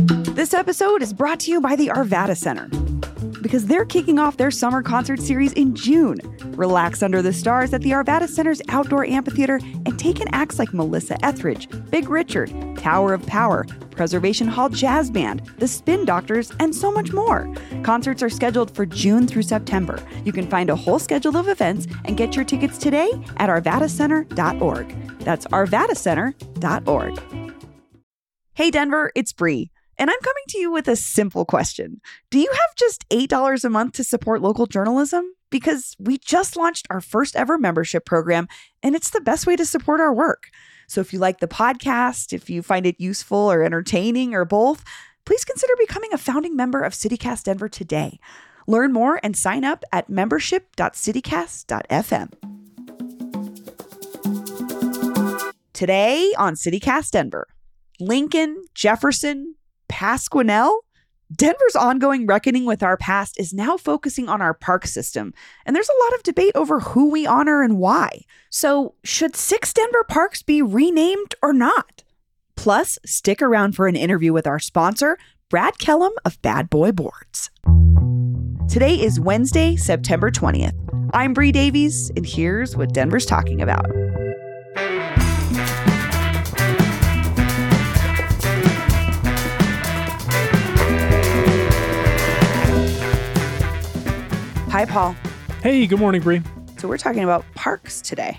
This episode is brought to you by the Arvada Center, because they're kicking off their summer concert series in June. Relax under the stars at the Arvada Center's outdoor amphitheater and take in acts like Melissa Etheridge, Big Richard, Tower of Power, Preservation Hall Jazz Band, The Spin Doctors, and so much more. Concerts are scheduled for June through September. You can find a whole schedule of events and get your tickets today at arvadacenter.org. That's arvadacenter.org. Hey Denver, it's Bree. And I'm coming to you with a simple question. Do you have just $8 a month to support local journalism? Because we just launched our first ever membership program, and it's the best way to support our work. So if you like the podcast, if you find it useful or entertaining or both, please consider becoming a founding member of CityCast Denver today. Learn more and sign up at membership.citycast.fm. Today on CityCast Denver, Lincoln, Jefferson, Pasquinel? Denver's ongoing reckoning with our past is now focusing on our park system, and there's a lot of debate over who we honor and why. So, should 6 Denver parks be renamed or not? Plus, stick around for an interview with our sponsor, Brad Kellum of Bad Boy Boards. Today is Wednesday, September 20th. I'm Bree Davies, and here's what Denver's talking about. Hi, Paul. Hey, good morning, Bree. So we're talking about parks today.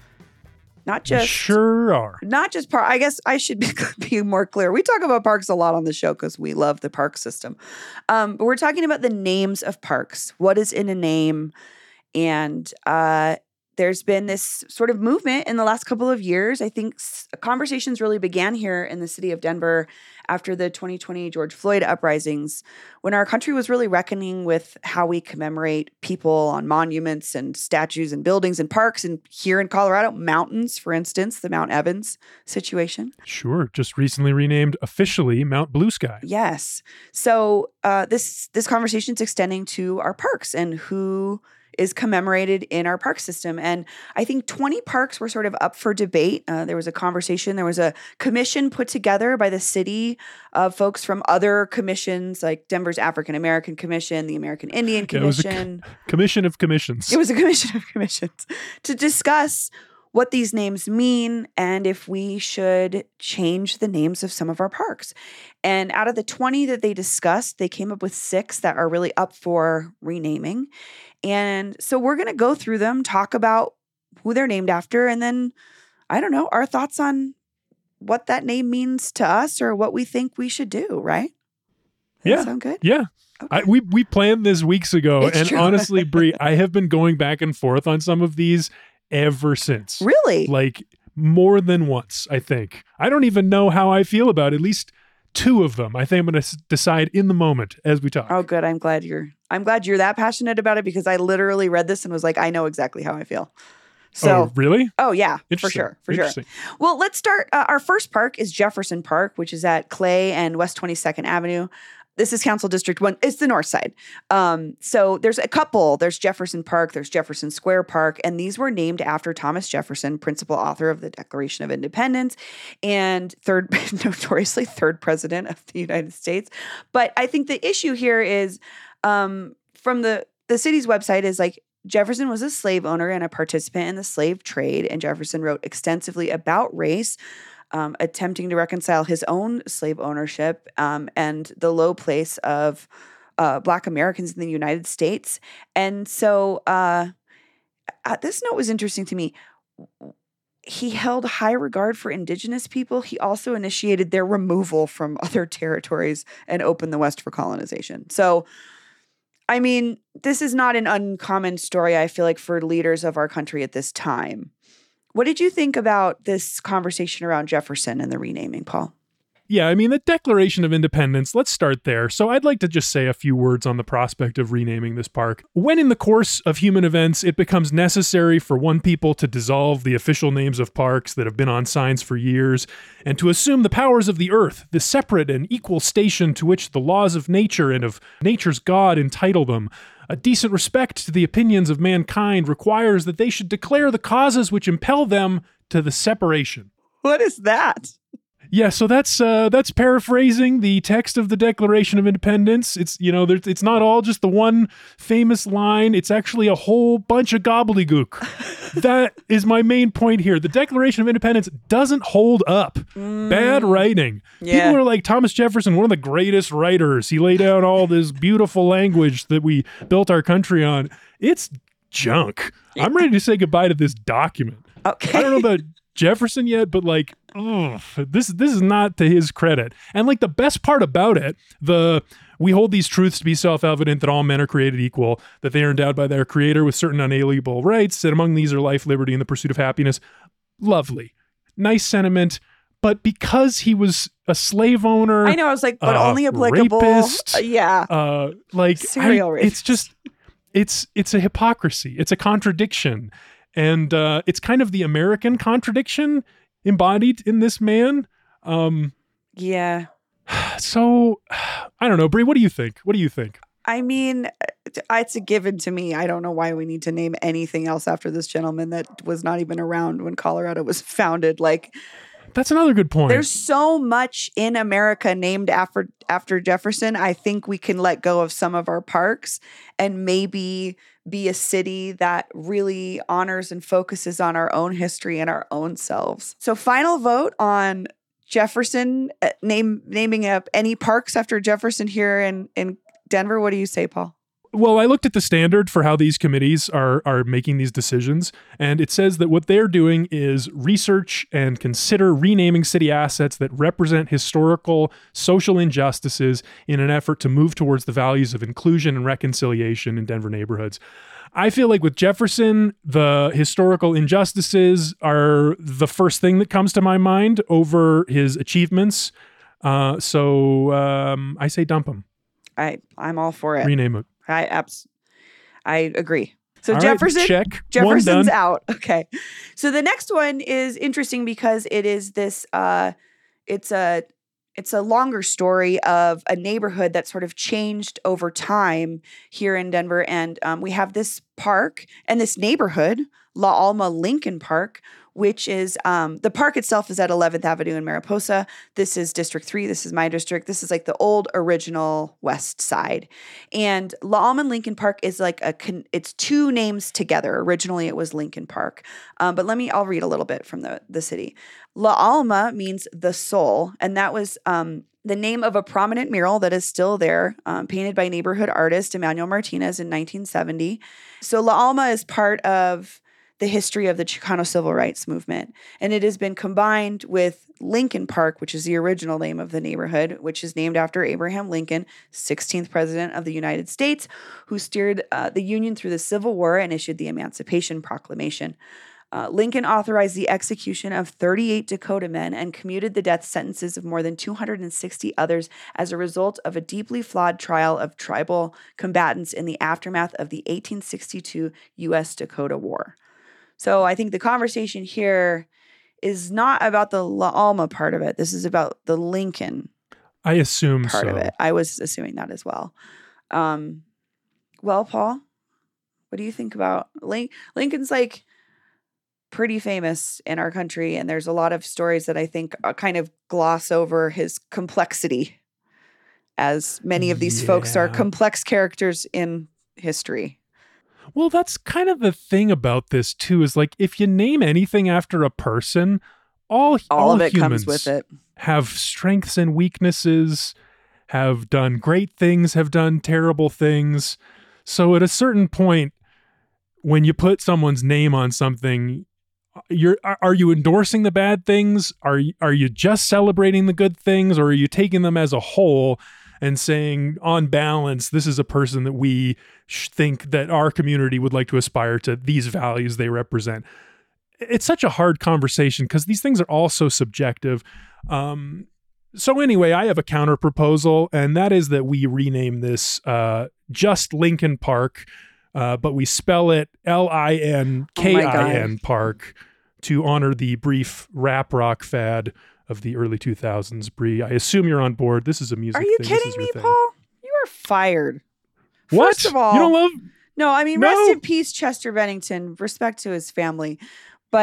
Not just... Sure are. Not just park. I guess I should be more clear. We talk about parks a lot on the show because we love the park system. But we're talking about the names of parks. What is in a name? And there's been this sort of movement in the last couple of years. I think conversations really began here in the city of Denver after the 2020 George Floyd uprisings, when our country was really reckoning with how we commemorate people on monuments and statues and buildings and parks. And here in Colorado, mountains, for instance, the Mount Evans situation. Sure. Just recently renamed officially Mount Blue Sky. Yes. So this conversation is extending to our parks and who is commemorated in our park system. And I think 20 parks were sort of up for debate. There was a conversation. There was a commission put together by the city of folks from other commissions, like Denver's African American Commission, the American Indian Commission. It was a commission of commissions. It was a commission of commissions to discuss what these names mean and if we should change the names of some of our parks. And out of the 20 that they discussed, they came up with 6 that are really up for renaming. And so we're going to go through them, talk about who they're named after, and then, I don't know, our thoughts on what that name means to us or what we think we should do, right? Does that sound good? Yeah. Okay. We planned this weeks ago. It's true. Honestly, Bree, I have been going back and forth on some of these ever since. Really? Like more than once, I think. I don't even know how I feel about at least 2 of them. I think I'm going to decide in the moment as we talk. Oh, good. I'm glad you're that passionate about it, because I literally read this and was like, I know exactly how I feel. So, oh, really? Oh, yeah, for sure. Well, let's start. Our first park is Jefferson Park, which is at Clay and West 22nd Avenue. This is Council District 1. It's the north side. So there's a couple. There's Jefferson Park. There's Jefferson Square Park. And these were named after Thomas Jefferson, principal author of the Declaration of Independence and notoriously third president of the United States. But I think the issue here is from the city's website is like, Jefferson was a slave owner and a participant in the slave trade. And Jefferson wrote extensively about race, attempting to reconcile his own slave ownership and the low place of Black Americans in the United States. And so this note was interesting to me. He held high regard for indigenous people. He also initiated their removal from other territories and opened the West for colonization. So, I mean, this is not an uncommon story, I feel like, for leaders of our country at this time. What did you think about this conversation around Jefferson and the renaming, Paul? Yeah, I mean, the Declaration of Independence, let's start there. So I'd like to just say a few words on the prospect of renaming this park. When in the course of human events, it becomes necessary for one people to dissolve the official names of parks that have been on signs for years, and to assume the powers of the earth, the separate and equal station to which the laws of nature and of nature's God entitle them, a decent respect to the opinions of mankind requires that they should declare the causes which impel them to the separation. What is that? Yeah, so that's paraphrasing the text of the Declaration of Independence. It's it's not all just the one famous line. It's actually a whole bunch of gobbledygook. That is my main point here. The Declaration of Independence doesn't hold up. Bad writing. Yeah. People are like Thomas Jefferson, one of the greatest writers. He laid out all this beautiful language that we built our country on. It's junk. Yeah. I'm ready to say goodbye to this document. Okay. I don't know about Jefferson yet, but like, this is not to his credit. And like the best part about it, we hold these truths to be self-evident that all men are created equal, that they are endowed by their creator with certain unalienable rights, and among these are life, liberty, and the pursuit of happiness. Lovely. Nice sentiment. But because he was a slave owner, I know, I was like, but only applicable. Rapist, serial rapist. It's a hypocrisy. It's a contradiction. And it's kind of the American contradiction embodied in this man. Yeah. So, I don't know. Brie, what do you think? I mean, it's a given to me. I don't know why we need to name anything else after this gentleman that was not even around when Colorado was founded. Like, that's another good point. There's so much in America named after Jefferson. I think we can let go of some of our parks and maybe be a city that really honors and focuses on our own history and our own selves. So final vote on Jefferson, naming up any parks after Jefferson here in Denver. What do you say, Paul? Well, I looked at the standard for how these committees are making these decisions, and it says that what they're doing is research and consider renaming city assets that represent historical social injustices in an effort to move towards the values of inclusion and reconciliation in Denver neighborhoods. I feel like with Jefferson, the historical injustices are the first thing that comes to my mind over his achievements. So I say dump him. I'm all for it. Rename it. I agree. So all Jefferson, right, check. Jefferson's out. Okay. So the next one is interesting because it is this, it's a longer story of a neighborhood that sort of changed over time here in Denver. And we have this park and this neighborhood, La Alma Lincoln Park, which is the park itself is at 11th Avenue in Mariposa. This is District 3. This is my district. This is like the old original West Side. And La Alma Lincoln Park is like it's two names together. Originally, it was Lincoln Park. But I'll read a little bit from the city. La Alma means the soul. And that was the name of a prominent mural that is still there, painted by neighborhood artist Emmanuel Martinez in 1970. So La Alma is part of the history of the Chicano Civil Rights Movement. And it has been combined with Lincoln Park, which is the original name of the neighborhood, which is named after Abraham Lincoln, 16th President of the United States, who steered the Union through the Civil War and issued the Emancipation Proclamation. Lincoln authorized the execution of 38 Dakota men and commuted the death sentences of more than 260 others as a result of a deeply flawed trial of tribal combatants in the aftermath of the 1862 U.S.-Dakota War. So I think the conversation here is not about the La Alma part of it. This is about the Lincoln I assume part of it. I was assuming that as well. Well, Paul, what do you think about Lincoln's like pretty famous in our country, and there's a lot of stories that I think kind of gloss over his complexity, as many of these folks are complex characters in history. Well, that's kind of the thing about this too, is like if you name anything after a person, all of it comes with it. Have strengths and weaknesses, have done great things, have done terrible things. So at a certain point, when you put someone's name on something, are you endorsing the bad things? Are you just celebrating the good things, or are you taking them as a whole and saying, on balance, this is a person that we think that our community would like to aspire to, these values they represent? It's such a hard conversation because these things are all so subjective. So anyway, I have a counter proposal, and that is that we rename this just Lincoln Park, but we spell it Linkin Park to honor the brief rap rock fad of the early 2000s. Brie, I assume you're on board. This is a music thing. Are you kidding me, Paul? You are fired. What? First of all, you don't love... No, I mean, rest in peace, Chester Bennington. Respect to his family. But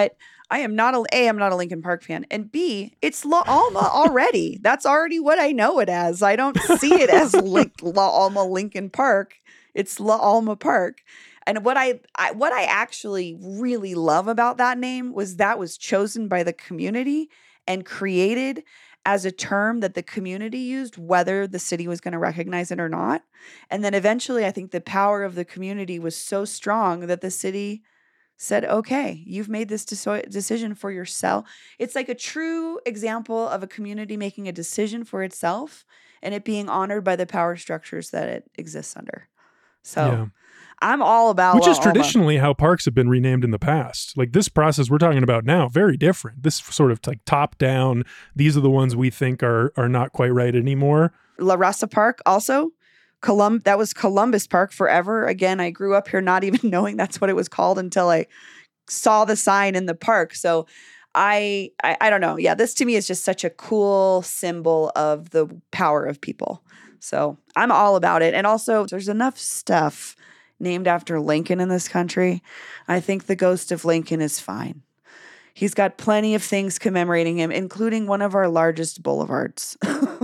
I'm not a Lincoln Park fan, and B, it's La Alma already. That's already what I know it as. I don't see it as La Alma Lincoln Park. It's La Alma Park. And what I actually really love about that name was that was chosen by the community and created as a term that the community used, whether the city was going to recognize it or not. And then eventually, I think the power of the community was so strong that the city said, okay, you've made this decision for yourself. It's like a true example of a community making a decision for itself and it being honored by the power structures that it exists under. So yeah. I'm all about which is traditionally how parks have been renamed in the past. Like this process we're talking about now, very different. This sort of like top down, these are the ones we think are not quite right anymore. La Raza Park also. That was Columbus Park forever. Again, I grew up here not even knowing that's what it was called until I saw the sign in the park. So I don't know. Yeah, this to me is just such a cool symbol of the power of people. So I'm all about it. And also, there's enough stuff named after Lincoln in this country. I think the ghost of Lincoln is fine. He's got plenty of things commemorating him, including one of our largest boulevards.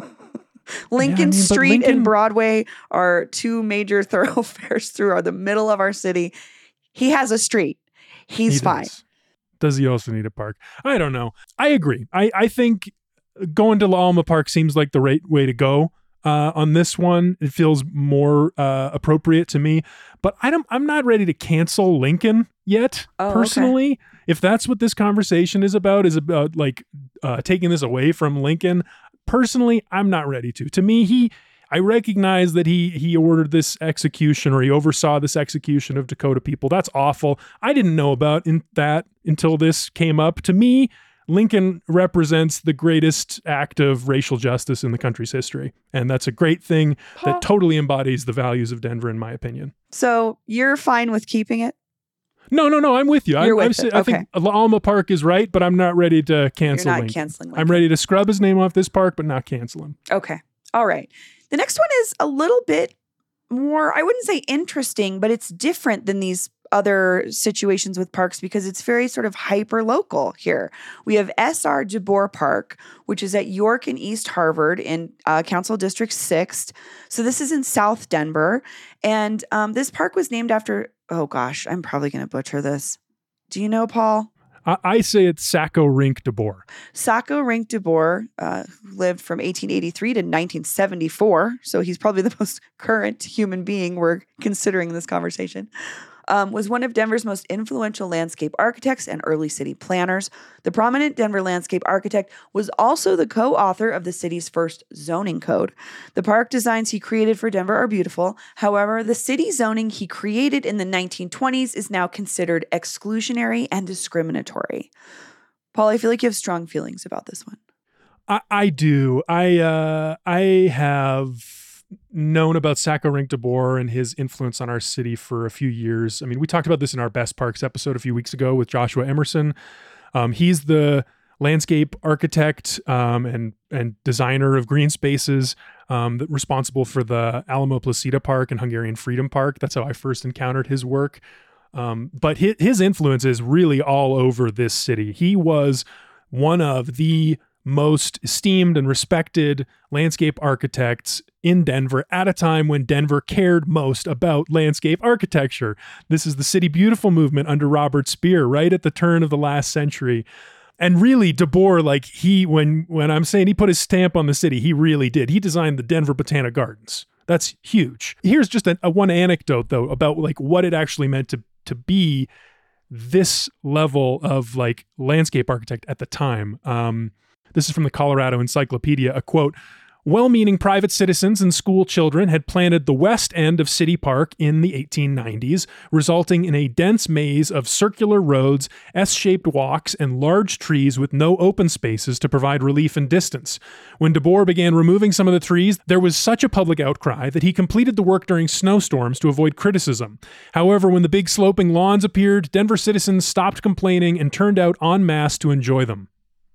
Lincoln Street and Broadway are two major thoroughfares through the middle of our city. He has a street. He's fine. Does he also need a park? I don't know. I agree. I think going to La Alma Park seems like the right way to go. On this one, it feels more appropriate to me, but I'm not ready to cancel Lincoln yet. Personally, okay. If that's what this conversation is about like taking this away from Lincoln. Personally, I'm not ready to. To me, I recognize that he ordered this execution, or he oversaw this execution of Dakota people. That's awful. I didn't know about that until this came up. To me, Lincoln represents the greatest act of racial justice in the country's history. And that's a great thing that totally embodies the values of Denver, in my opinion. So you're fine with keeping it? No, I'm with you. I think La Alma Park is right, but I'm not ready to cancel Lincoln. You're not canceling Lincoln. I'm ready to scrub his name off this park, but not cancel him. Okay. All right. The next one is a little bit more, I wouldn't say interesting, but it's different than these other situations with parks because it's very sort of hyper local here. We have S.R. DeBoer Park, which is at York and East Harvard in Council District 6. So this is in South Denver. And this park was named after, oh gosh, I'm probably going to butcher this. Do you know, Paul? I say it's Saco Rink DeBoer. Saco Rink DeBoer lived from 1883 to 1974. So he's probably the most current human being we're considering in this conversation. Was one of Denver's most influential landscape architects and early city planners. The prominent Denver landscape architect was also the co-author of the city's first zoning code. The park designs he created for Denver are beautiful. However, the city zoning he created in the 1920s is now considered exclusionary and discriminatory. Paul, I feel like you have strong feelings about this one. I do. I have known about Saco Rink DeBoer and his influence on our city for a few years. I mean, we talked about this in our Best Parks episode a few weeks ago with Joshua Emerson. He's the landscape architect and designer of green spaces responsible for the Alamo Placida Park and Hungarian Freedom Park. That's how I first encountered his work. But his influence is really all over this city. He was one of the most esteemed and respected landscape architects in Denver at a time when Denver cared most about landscape architecture. This is the City Beautiful movement under Robert Speer, right at the turn of the last century. And really, DeBoer, like when I'm saying he put his stamp on the city, he really did. He designed the Denver Botanic Gardens. That's huge. Here's just a one anecdote, though, about like what it actually meant to be this level of like landscape architect at the time. This is from the Colorado Encyclopedia, a quote, "Well-meaning private citizens and school children had planted the west end of City Park in the 1890s, resulting in a dense maze of circular roads, S-shaped walks, and large trees with no open spaces to provide relief and distance. When DeBoer began removing some of the trees, there was such a public outcry that he completed the work during snowstorms to avoid criticism. However, when the big sloping lawns appeared, Denver citizens stopped complaining and turned out en masse to enjoy them."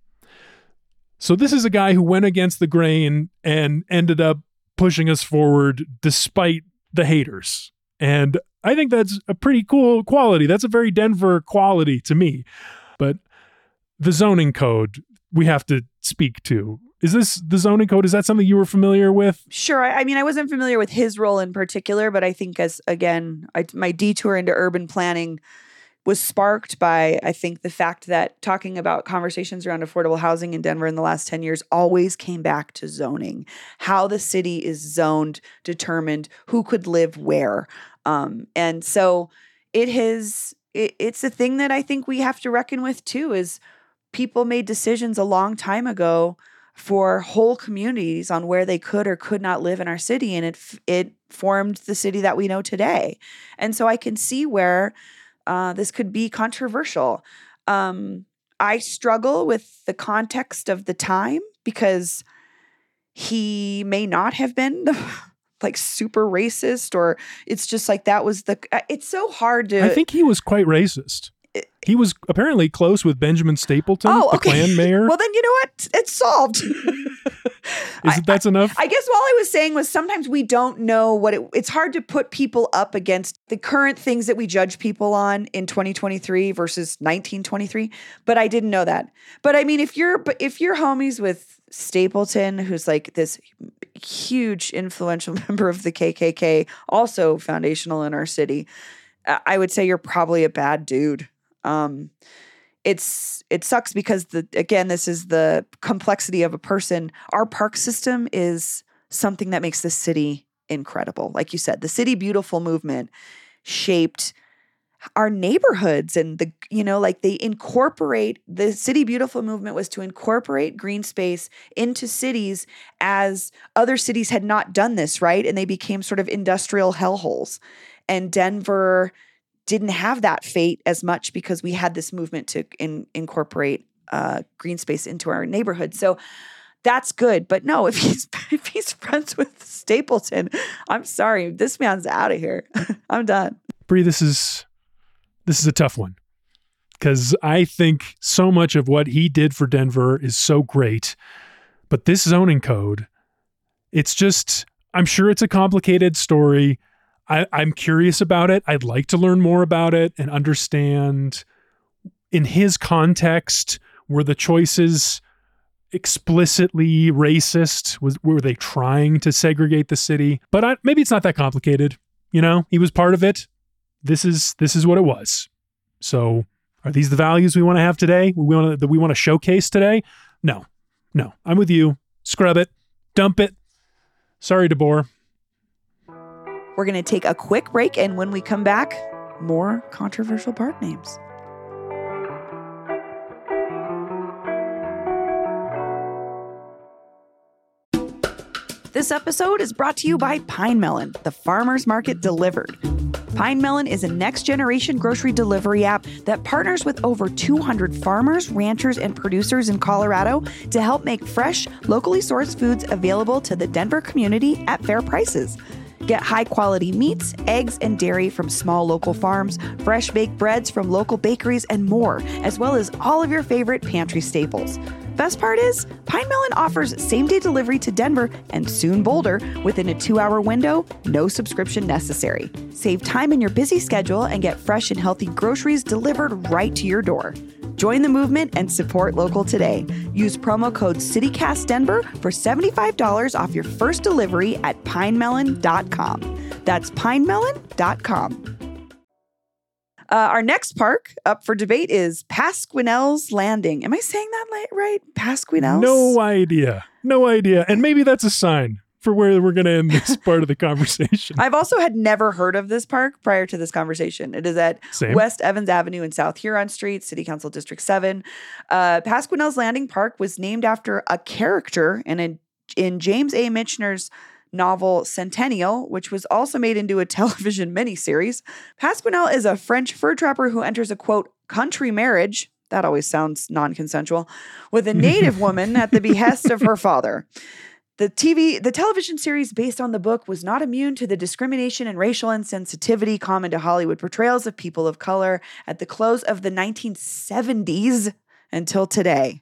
So this is a guy who went against the grain and ended up pushing us forward despite the haters. And I think that's a pretty cool quality. That's a very Denver quality to me. But the zoning code we have to speak to. Is this the zoning code? Is that something you were familiar with? Sure. I mean, I wasn't familiar with his role in particular, but I think my detour into urban planning was sparked by, I think, the fact that talking about conversations around affordable housing in Denver in the last 10 years always came back to zoning, how the city is zoned, determined who could live where. And so it's a thing that I think we have to reckon with too, is people made decisions a long time ago for whole communities on where they could or could not live in our city. And it formed the city that we know today. And so I can see where this could be controversial. I struggle with the context of the time because he may not have been like super racist, or it's just like that was it's so hard to. I think he was quite racist. He was apparently close with Benjamin Stapleton, the Klan mayor. Well, then you know what? It's solved. That's enough? I guess all I was saying was sometimes we don't know it's hard to put people up against the current things that we judge people on in 2023 versus 1923. But I didn't know that. But I mean, if you're homies with Stapleton, who's like this huge influential member of the KKK, also foundational in our city, I would say you're probably a bad dude. It sucks because this is the complexity of a person. Our park system is something that makes this city incredible. Like you said, the City Beautiful movement shaped our neighborhoods, and the City Beautiful movement was to incorporate green space into cities as other cities had not done this, right? And they became sort of industrial hellholes. And Denver didn't have that fate as much because we had this movement to incorporate green space into our neighborhood. So that's good. But no, if he's friends with Stapleton, I'm sorry, this man's out of here. I'm done. Bree, this is a tough one because I think so much of what he did for Denver is so great. But this zoning code, it's just, I'm sure it's a complicated story. I'm curious about it. I'd like to learn more about it and understand in his context, were the choices explicitly racist? Were they trying to segregate the city? But maybe it's not that complicated. He was part of it. This is what it was. So are these the values we want to have today? We want to showcase today? No, I'm with you. Scrub it. Dump it. Sorry, DeBoer. We're going to take a quick break, and when we come back, more controversial park names. This episode is brought to you by Pine Melon, the farmer's market delivered. Pine Melon is a next-generation grocery delivery app that partners with over 200 farmers, ranchers, and producers in Colorado to help make fresh, locally sourced foods available to the Denver community at fair prices. Get high-quality meats, eggs, and dairy from small local farms, fresh baked breads from local bakeries, and more, as well as all of your favorite pantry staples. Best part is, Pine Melon offers same-day delivery to Denver and soon Boulder within a 2-hour window, no subscription necessary. Save time in your busy schedule and get fresh and healthy groceries delivered right to your door. Join the movement and support local today. Use promo code CityCastDenver for $75 off your first delivery at pinemelon.com. That's pinemelon.com. Our next park up for debate is Pasquinel's Landing. Am I saying that right? Pasquinel's? No idea. And maybe that's a sign for where we're going to end this part of the conversation. I've also had never heard of this park prior to this conversation. It is at West Evans Avenue and South Huron Street, City Council District 7. Pasquinel's Landing Park was named after a character in James A. Michener's novel Centennial, which was also made into a television miniseries. Pasquinel is a French fur trapper who enters a, quote, country marriage, that always sounds non-consensual, with a native woman at the behest of her father. The television series based on the book was not immune to the discrimination and racial insensitivity common to Hollywood portrayals of people of color at the close of the 1970s until today.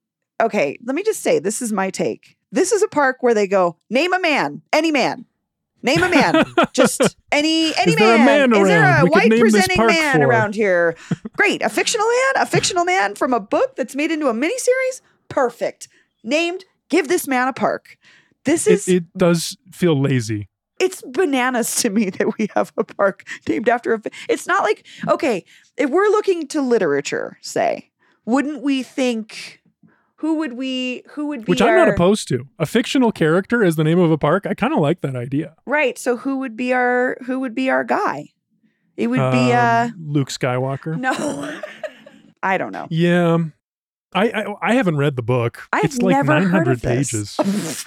Okay, let me just say, this is my take. This is a park where they go, name a man, any man. Name a man. Just any Is man. there a man Is there around a we could white name this presenting park man for? around here? Great. A fictional man from a book that's made into a miniseries? Perfect. Named, give this man a park. This is... It does feel lazy. It's bananas to me that we have a park named after a... It's not like, okay, if we're looking to literature, say, wouldn't we think... Who would be Which I'm not opposed to. A fictional character as the name of a park. I kind of like that idea. Right. So who would be our guy? It would be Luke Skywalker. No. I don't know. Yeah. I haven't read the book. It's like never 900 heard of pages. This.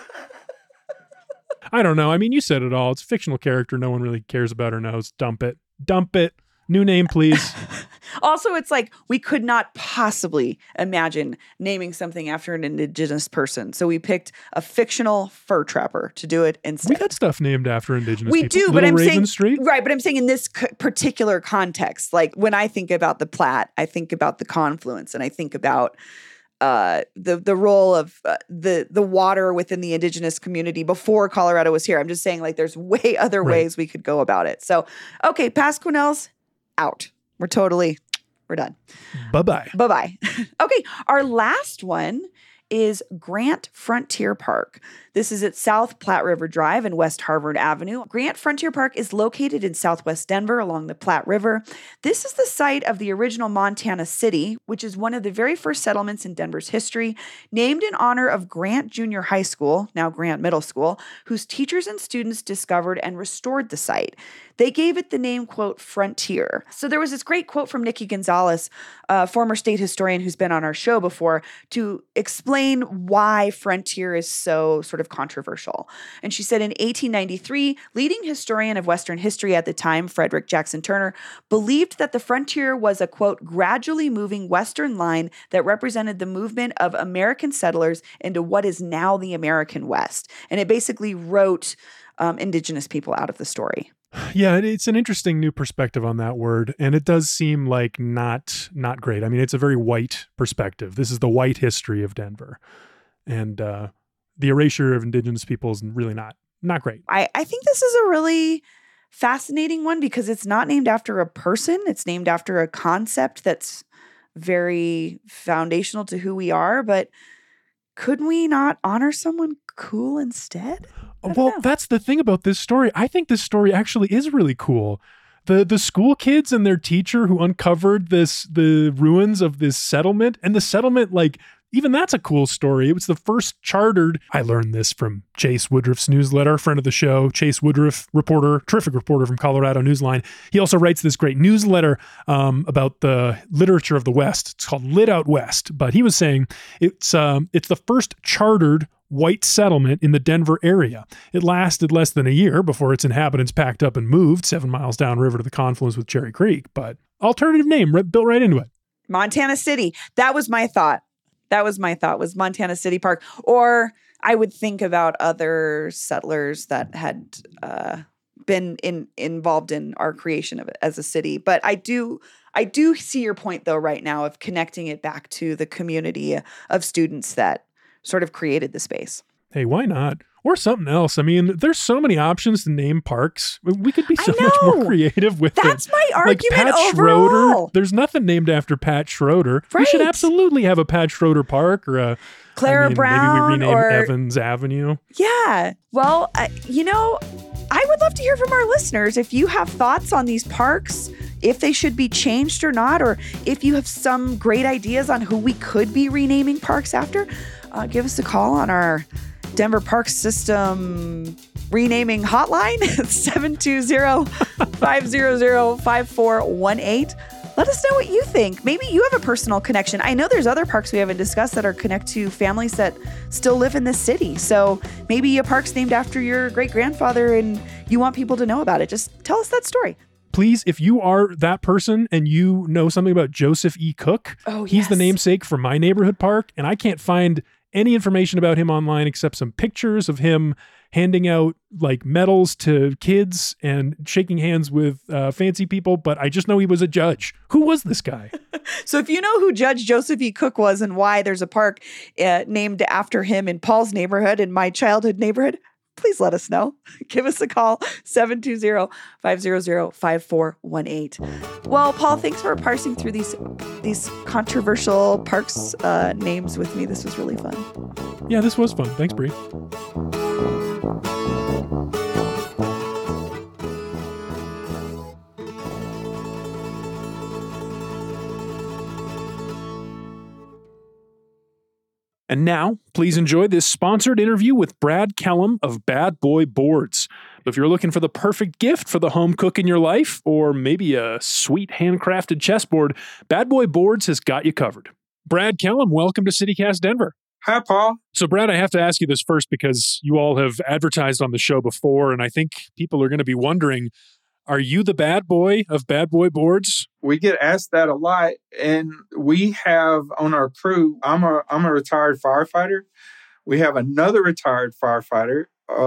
I don't know. I mean, you said it all. It's a fictional character no one really cares about or knows. Dump it. New name, please. Also, it's like we could not possibly imagine naming something after an indigenous person. So we picked a fictional fur trapper to do it instead. We got stuff named after indigenous people. We do, Little but I'm Raven saying Street? Right, but I'm saying in this particular context, like when I think about the Platte, I think about the confluence, and I think about the role of the water within the indigenous community before Colorado was here. I'm just saying, like, there's way other ways we could go about it. So, okay, Pasquinel's out. We're done. Bye-bye. Okay, our last one is Grant Frontier Park. This is at South Platte River Drive and West Harvard Avenue. Grant Frontier Park is located in southwest Denver along the Platte River. This is the site of the original Montana City, which is one of the very first settlements in Denver's history, named in honor of Grant Junior High School, now Grant Middle School, whose teachers and students discovered and restored the site. They gave it the name, quote, Frontier. So there was this great quote from Nikki Gonzalez, a former state historian who's been on our show before, to explain why Frontier is so sort of controversial. And she said in 1893, leading historian of Western history at the time, Frederick Jackson Turner, believed that the frontier was a, quote, gradually moving Western line that represented the movement of American settlers into what is now the American West. And it basically wrote indigenous people out of the story. Yeah, it's an interesting new perspective on that word, and it does seem like not great. I mean, it's a very white perspective. This is the white history of Denver, and the erasure of indigenous people is really not great. I think this is a really fascinating one because it's not named after a person. It's named after a concept that's very foundational to who we are, but couldn't we not honor someone cool instead? Well, that's the thing about this story. I think this story actually is really cool. The school kids and their teacher who uncovered the ruins of this settlement, and the settlement, like, even that's a cool story. It was the first chartered. I learned this from Chase Woodruff's newsletter, friend of the show, Chase Woodruff, terrific reporter from Colorado Newsline. He also writes this great newsletter about the literature of the West. It's called Lit Out West. But he was saying it's the first chartered white settlement in the Denver area. It lasted less than a year before its inhabitants packed up and moved 7 miles downriver to the confluence with Cherry Creek. But alternative name built right into it. Montana City. That was my thought. Was Montana City Park. Or I would think about other settlers that had been involved in our creation of it as a city. But I do see your point, though, right now of connecting it back to the community of students that sort of created the space. Hey, why not? Or something else. I mean, there's so many options to name parks. We could be so much more creative with it. That's my argument like Pat overall. Schroeder. There's nothing named after Pat Schroeder. Right. We should absolutely have a Pat Schroeder Park or a Clara Brown. Maybe we rename Evans Avenue. Yeah. Well, I would love to hear from our listeners if you have thoughts on these parks, if they should be changed or not, or if you have some great ideas on who we could be renaming parks after. Give us a call on our Denver Park System renaming hotline, 720-500-5418. Let us know what you think. Maybe you have a personal connection. I know there's other parks we haven't discussed that are connect to families that still live in this city. So maybe a park's named after your great-grandfather and you want people to know about it. Just tell us that story. Please, if you are that person and you know something about Joseph E. Cook, he's the namesake for my neighborhood park, and I can't find any information about him online except some pictures of him handing out like medals to kids and shaking hands with fancy people, but I just know he was a judge. Who was this guy? So if you know who Judge Joseph E. Cook was and why there's a park named after him in Paul's neighborhood, in my childhood neighborhood, please let us know. Give us a call, 720-500-5418. Well, Paul, thanks for parsing through these controversial parks names with me. This was really fun. Yeah, this was fun. Thanks, Bree. And now, please enjoy this sponsored interview with Brad Kellum of Bad Boy Boards. If you're looking for the perfect gift for the home cook in your life, or maybe a sweet handcrafted chessboard, Bad Boy Boards has got you covered. Brad Kellum, welcome to CityCast Denver. Hi, Paul. So, Brad, I have to ask you this first because you all have advertised on the show before, and I think people are going to be wondering, are you the bad boy of Bad Boy Boards? We get asked that a lot, and we have on our crew, I'm a retired firefighter. We have another retired firefighter,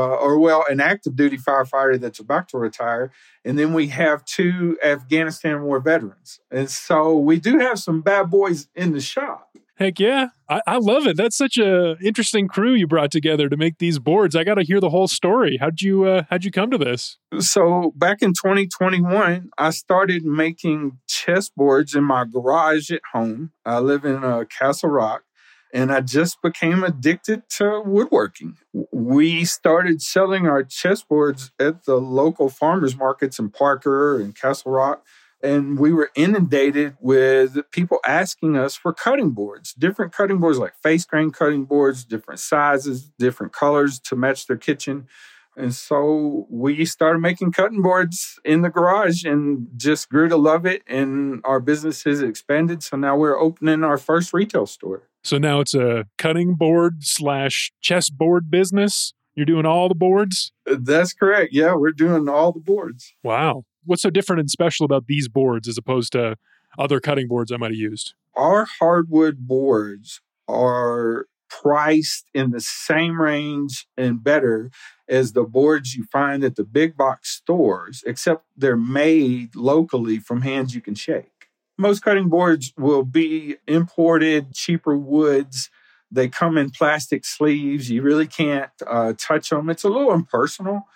an active duty firefighter that's about to retire. And then we have 2 Afghanistan war veterans. And so we do have some bad boys in the shop. Heck yeah. I love it. That's such a interesting crew you brought together to make these boards. I got to hear the whole story. How'd you come to this? So back in 2021, I started making chessboards in my garage at home. I live in Castle Rock, and I just became addicted to woodworking. We started selling our chessboards at the local farmers markets in Parker and Castle Rock. And we were inundated with people asking us for cutting boards, different cutting boards like face grain cutting boards, different sizes, different colors to match their kitchen. And so we started making cutting boards in the garage and just grew to love it. And our business has expanded. So now we're opening our first retail store. So now it's a cutting board / chessboard business. You're doing all the boards? That's correct. Yeah, we're doing all the boards. Wow. What's so different and special about these boards as opposed to other cutting boards I might have used? Our hardwood boards are priced in the same range and better as the boards you find at the big box stores, except they're made locally from hands you can shake. Most cutting boards will be imported, cheaper woods. They come in plastic sleeves. You really can't touch them. It's a little impersonal.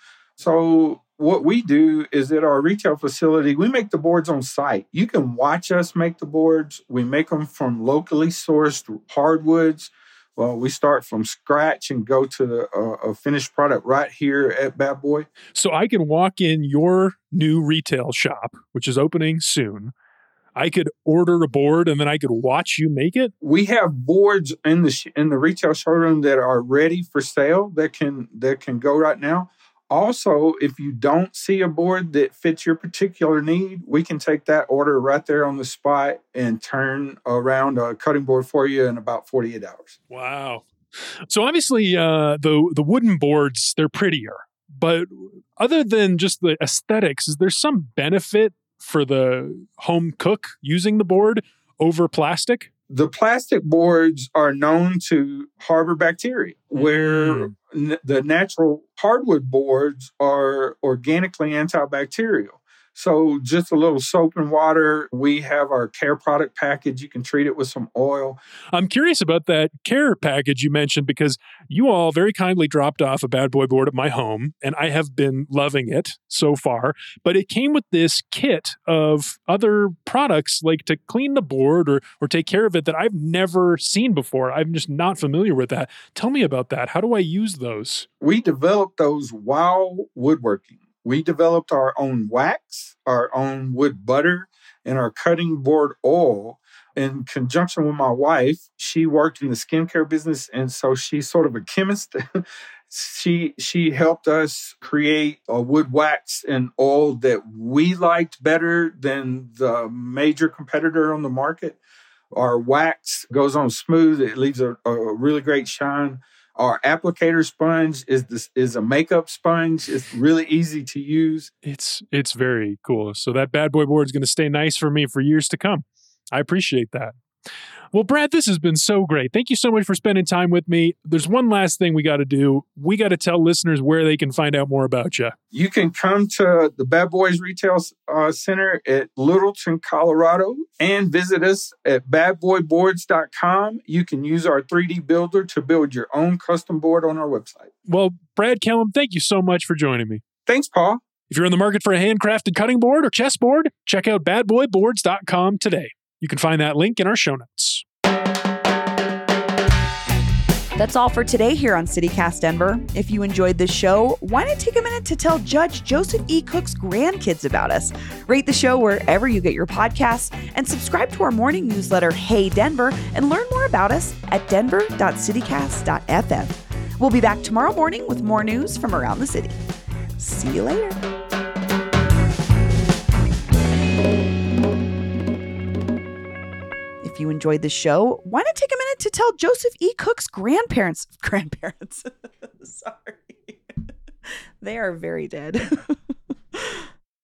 So what we do is at our retail facility, we make the boards on site. You can watch us make the boards. We make them from locally sourced hardwoods. Well, we start from scratch and go to a finished product right here at Bad Boy. So I can walk in your new retail shop, which is opening soon. I could order a board and then I could watch you make it? We have boards in the retail showroom that are ready for sale that can go right now. Also, if you don't see a board that fits your particular need, we can take that order right there on the spot and turn around a cutting board for you in about 48 hours. Wow. So obviously, the wooden boards, they're prettier. But other than just the aesthetics, is there some benefit for the home cook using the board over plastic? The plastic boards are known to harbor bacteria, where the natural hardwood boards are organically antibacterial. So just a little soap and water. We have our care product package. You can treat it with some oil. I'm curious about that care package you mentioned because you all very kindly dropped off a Bad Boy board at my home, and I have been loving it so far. But it came with this kit of other products like to clean the board or take care of it that I've never seen before. I'm just not familiar with that. Tell me about that. How do I use those? We developed those while woodworking. We developed our own wax, our own wood butter, and our cutting board oil in conjunction with my wife. She worked in the skincare business, and so she's sort of a chemist. She helped us create a wood wax and oil that we liked better than the major competitor on the market. Our wax goes on smooth. It leaves a really great shine. Our applicator sponge is a makeup sponge. It's really easy to use. It's very cool. So that Bad Boy board is going to stay nice for me for years to come. I appreciate that. Well, Brad, this has been so great. Thank you so much for spending time with me. There's one last thing we got to do. We got to tell listeners where they can find out more about you. You can come to the Bad Boys Retail Center at Littleton, Colorado, and visit us at badboyboards.com. You can use our 3D builder to build your own custom board on our website. Well, Brad Kellum, thank you so much for joining me. Thanks, Paul. If you're in the market for a handcrafted cutting board or chessboard, check out badboyboards.com today. You can find that link in our show notes. That's all for today here on CityCast Denver. If you enjoyed this show, why not take a minute to tell Judge Joseph E. Cook's grandkids about us? Rate the show wherever you get your podcasts and subscribe to our morning newsletter, Hey Denver, and learn more about us at denver.citycast.fm. We'll be back tomorrow morning with more news from around the city. See you later. If you enjoyed the show, why not take a minute to tell Joseph E. Cook's grandparents, sorry, they are very dead.